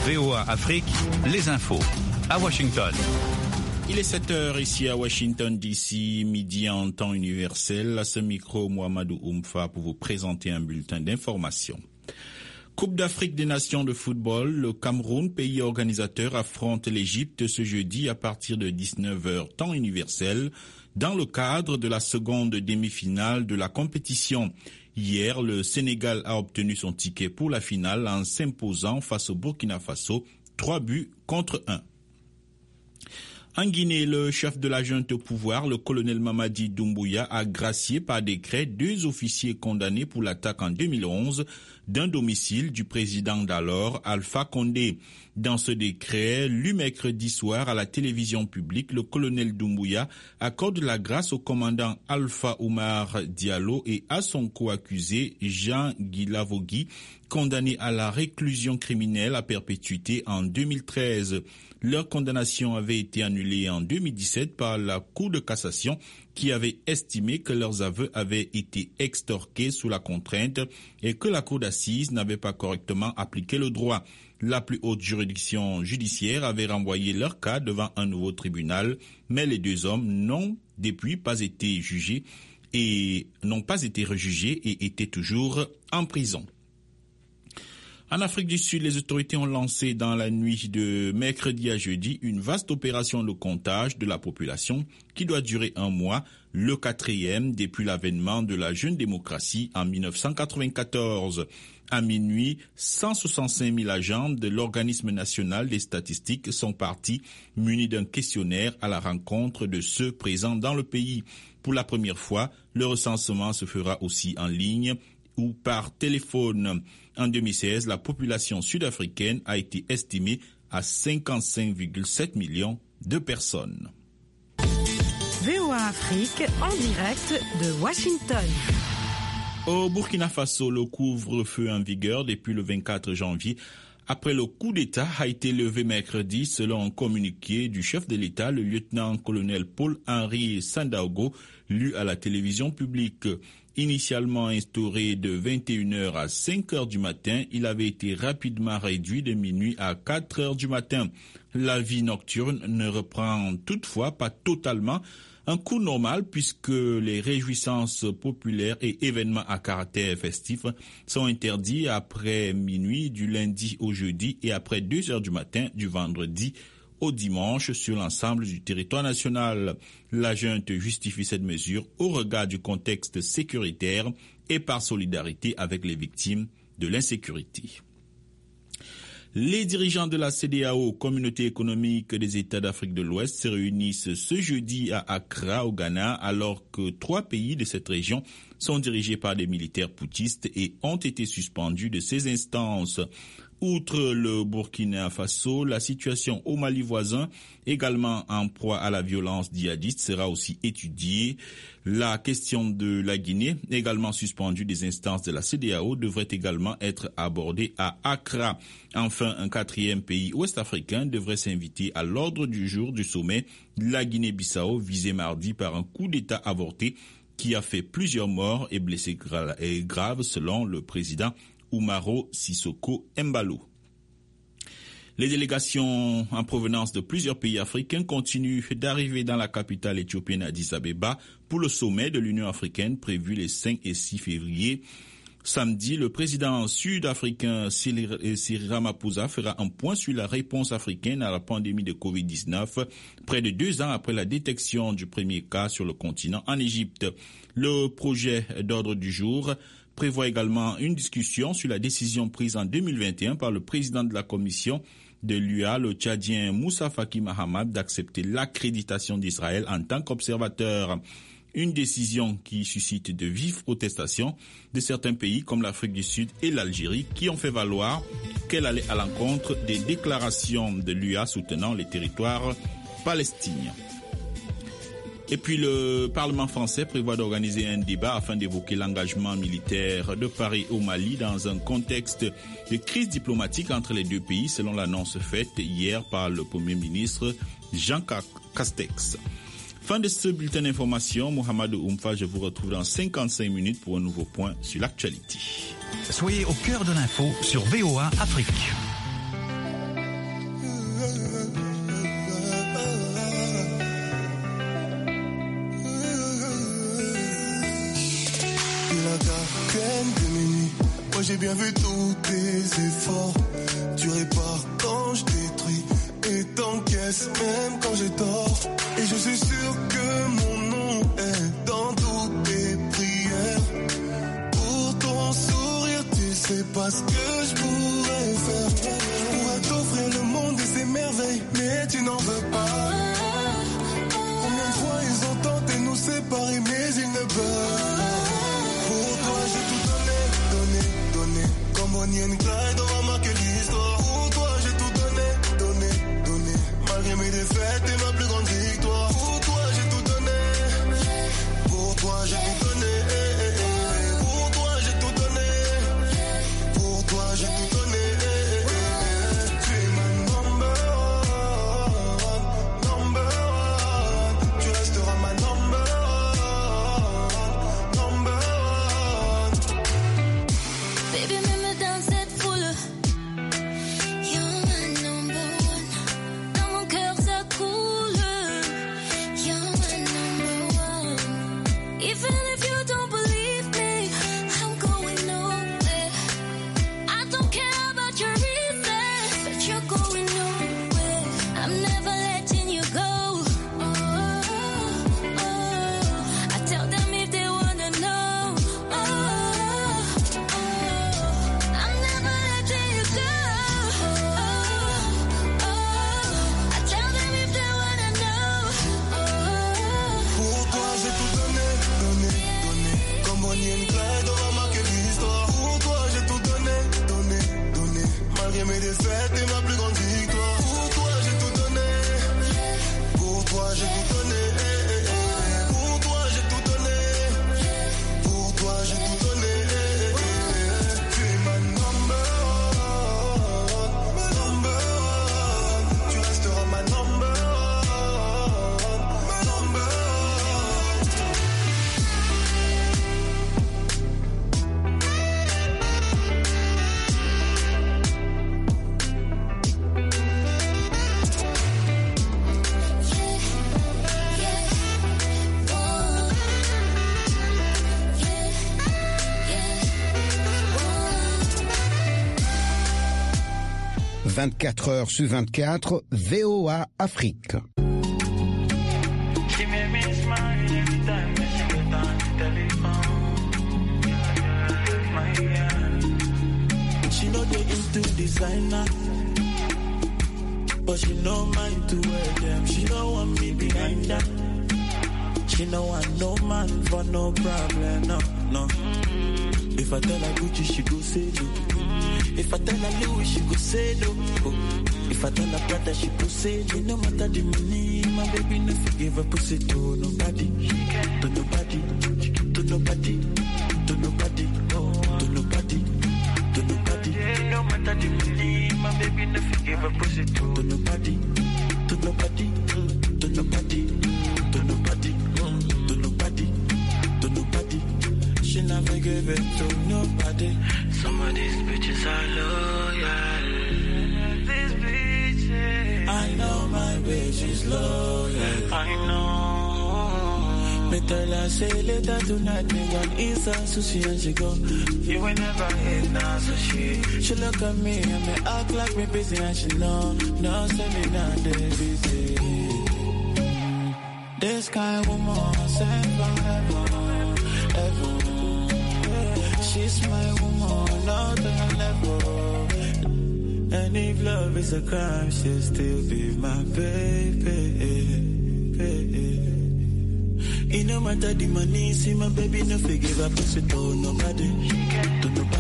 VOA Afrique, les infos. À Washington. Il est 7h ici à Washington DC, midi en temps universel. À ce micro, Mohamedou Oumfa pour vous présenter un bulletin d'information. Coupe d'Afrique des Nations de football, le Cameroun, pays organisateur, affronte l'Égypte ce jeudi à partir de 19h temps universel dans le cadre de la seconde demi-finale de la compétition. Hier, le Sénégal a obtenu son ticket pour la finale en s'imposant face au Burkina Faso 3-1. En Guinée, le chef de la junte au pouvoir, le colonel Mamadi Doumbouya, a gracié par décret 2 officiers condamnés pour l'attaque en 2011 d'un domicile du président d'alors, Alpha Condé. Dans ce décret, lu mercredi soir à la télévision publique, le colonel Doumbouya accorde la grâce au commandant Alpha Oumar Diallo et à son co-accusé Jean Guilavogui, condamné à la réclusion criminelle à perpétuité en 2013. Leur condamnation avait été annulée en 2017 par la Cour de cassation qui avait estimé que leurs aveux avaient été extorqués sous la contrainte et que la Cour d'assises n'avait pas correctement appliqué le droit. La plus haute juridiction judiciaire avait renvoyé leur cas devant un nouveau tribunal, mais les 2 hommes n'ont depuis pas été jugés et n'ont pas été rejugés et étaient toujours en prison. En Afrique du Sud, les autorités ont lancé dans la nuit de mercredi à jeudi une vaste opération de comptage de la population qui doit durer 1 mois, le 4e depuis l'avènement de la jeune démocratie en 1994. À minuit, 165 000 agents de l'Organisme national des statistiques sont partis munis d'un questionnaire à la rencontre de ceux présents dans le pays. Pour la première fois, le recensement se fera aussi en ligne ou par téléphone. En 2016, la population sud-africaine a été estimée à 55,7 millions de personnes. VOA Afrique en direct de Washington. Au Burkina Faso, le couvre-feu en vigueur depuis le 24 janvier après le coup d'État a été levé mercredi selon un communiqué du chef de l'État, le lieutenant-colonel Paul-Henri Sandaogo, lu à la télévision publique. Initialement instauré de 21h à 5h du matin, il avait été rapidement réduit de minuit à 4h du matin. La vie nocturne ne reprend toutefois pas totalement un cours normal puisque les réjouissances populaires et événements à caractère festif sont interdits après minuit du lundi au jeudi et après 2h du matin du vendredi au dimanche sur l'ensemble du territoire national. La junte justifie cette mesure au regard du contexte sécuritaire et par solidarité avec les victimes de l'insécurité. Les dirigeants de la CEDEAO, Communauté économique des États d'Afrique de l'Ouest, se réunissent ce jeudi à Accra, au Ghana, alors que 3 pays de cette région sont dirigés par des militaires putschistes et ont été suspendus de ces instances. Outre le Burkina Faso, la situation au Mali voisin, également en proie à la violence djihadiste, sera aussi étudiée. La question de la Guinée, également suspendue des instances de la CEDEAO, devrait également être abordée à Accra. Enfin, un 4e pays ouest-africain devrait s'inviter à l'ordre du jour du sommet, la Guinée-Bissau, visée mardi par un coup d'État avorté qui a fait plusieurs morts et blessés graves selon le président Umaro Sissoko Embalo. Les délégations en provenance de plusieurs pays africains continuent d'arriver dans la capitale éthiopienne Addis Abeba pour le sommet de l'Union africaine prévu les 5 et 6 février. Samedi, le président sud-africain Cyril Ramaphosa fera un point sur la réponse africaine à la pandémie de Covid-19, près de 2 ans après la détection du premier cas sur le continent en Égypte. Le projet d'ordre du jour prévoit également une discussion sur la décision prise en 2021 par le président de la commission de l'UA, le Tchadien Moussa Faki Mahamat, d'accepter l'accréditation d'Israël en tant qu'observateur. Une décision qui suscite de vives protestations de certains pays comme l'Afrique du Sud et l'Algérie qui ont fait valoir qu'elle allait à l'encontre des déclarations de l'UA soutenant les territoires palestiniens. Et puis le Parlement français prévoit d'organiser un débat afin d'évoquer l'engagement militaire de Paris au Mali dans un contexte de crise diplomatique entre les 2 pays, selon l'annonce faite hier par le Premier ministre Jean Castex. Fin de ce bulletin d'information, Mohamedou Oumfa, je vous retrouve dans 55 minutes pour un nouveau point sur l'actualité. Soyez au cœur de l'info sur VOA Afrique. J'ai bien vu tous tes efforts. Tu répares quand je détruis et t'encaisses même quand j'ai tort. Et je suis sûr que mon nom est dans toutes tes prières. Pour ton sourire, tu sais pas ce que je pourrais faire. Je pourrais t'offrir le monde et ses merveilles, mais tu n'en veux pas. Combien de fois ils ont tenté de nous séparer, mais ils ne peuvent pas. Pour toi, j'ai tout donné. Comme Bonnie and Clyde, on va marquer l'histoire. Pour toi, j'ai tout donné. Malgré mes défaites et ma plus grande victoire. Pour toi, j'ai tout donné. Pour toi, j'ai tout donné. Pour toi, j'ai tout donné. Pour toi, j'ai tout donné. Tu es ma number one. Tu resteras ma number one. Baby, même dans cette foule, you're my number one. Dans mon cœur ça coule, you're my number one. Even if you don't believe me, I'm going nowhere. I don't care about your reasons, but you're going nowhere. I'm never letting you go. I tell them if they wanna know. I'm never letting you go. I tell them if they wanna know. Pour toi, j'ai tout donné. Comme Bonnie and Clyde, on va marquer l'histoire. Pour toi, j'ai tout donné. Malgré mes défaites et ma plus grande victoire. Pour toi, j'ai tout donné. Pour toi, j'ai tout donné. Pour toi, j'ai tout donné. Pour toi, j'ai tout donné. Tu es ma number one. Tu resteras ma number one. 24 heures sur 24, VOA Afrique. She made me smile every time that she get on the telephone. Yeah. She know they into designer, but she no mind to wear them. She don't want me behind her. She no want no man for no problem, no. If I tell her Gucci, she go say no. If I tell her Louis, she go say no. If I tell her Prada, she go say no. No matter the money, my baby no forgive her pussy to nobody, to nobody, to nobody, to nobody, to nobody, to nobody. No matter the money, my baby no forgive her pussy to nobody, to nobody, to nobody, to nobody, to nobody, to nobody. She never give it to nobody. Some of these bitches are loyal. These bitches, I know my bitch is loyal. I know. Me tell her say later tonight me want eat some sushi and she go. You will never eat no sushi. She look at me and me act like me busy and she know. No say me not they busy. This kind of woman sent from heaven, heaven. She's my woman, not on a level. And if love is a crime, she'll still be my baby. It no matter the money, see my baby no forgive her pussy to nobody, to nobody.